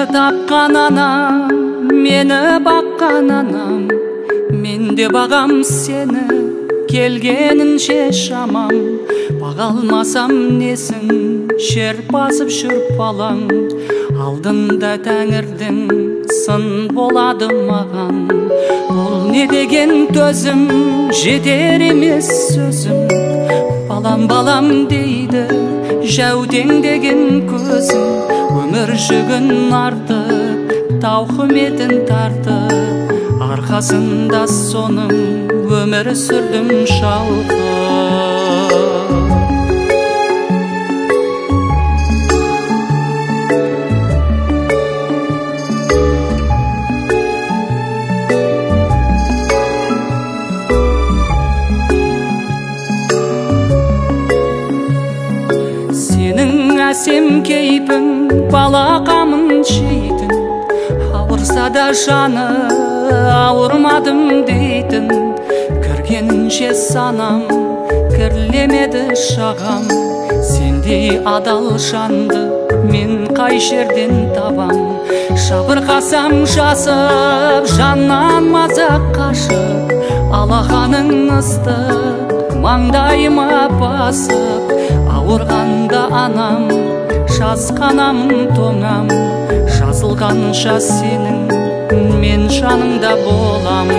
Мені тапқан анам, мені баққан анам, мен де бағам сені, келгенінше шамам. Баға алмасам несін, шер басып жүріп балаң, алдында тәңірдің сын болады маған. Бұл не деген төзім, жетер емес сөзім. Балам, балам дейді, жәутең деген көзім. Өмір жүгін артып, тауқыметін тартып, арқасында соның өмір сүрдім шалқып. Әсем кейпің балақамын жейтін, ауырса да жаны ауырмадым дейтін. Кіргенінше санам, кірлемеді шағам. Сендей адал жанды мен қай жерден табам. Жабырқасам жасып, жаннан мазақ қашып, алақаның ыстық маңдайыма басып. Ауырғанда анам, жасқанамын тоңам, жазылғанша сенің мен жаныңда болам.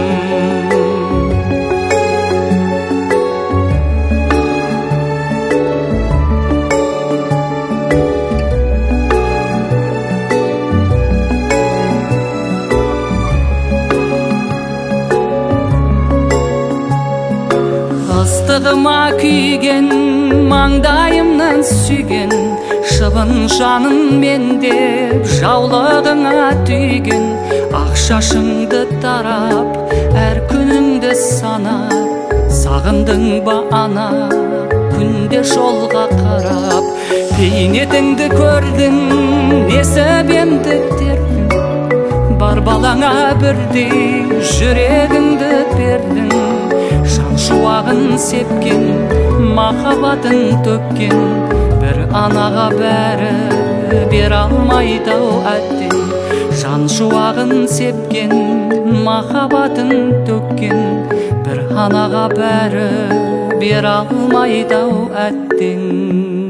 Ыстығыма күйген, маңдайымнан сүйген, шыбын жанын мендеп, жаулығыңа түйген. Ақ шашыңды тарап, әр күніңді санап, сағындың ба ана, күнде жолға қарап. Бейнетіңді көрдің, несібемді тердің, бар балаңа бірдей жүрегіңді бердің. Жан шуағын сепкен, махаббатын төккен, бір анаға бәрі бер алмайды-ау әттең. Жан шуағын сепкен, махаббатын төккен, бір анаға бәрі бер алмайды-ау әттең.